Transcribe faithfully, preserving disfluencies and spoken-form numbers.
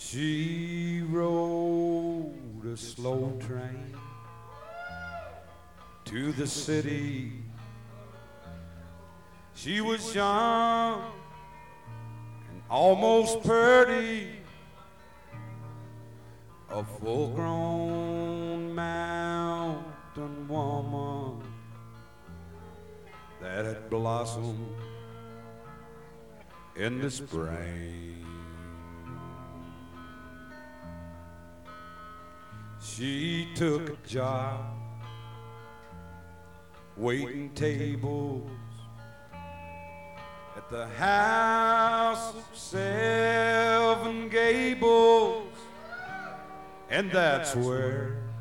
She rode a slow train to the city. She was young and almost pretty, a full-grown mountain woman that had blossomed in the spring. She took a job waiting tables at the House of Seven Gables, and that's where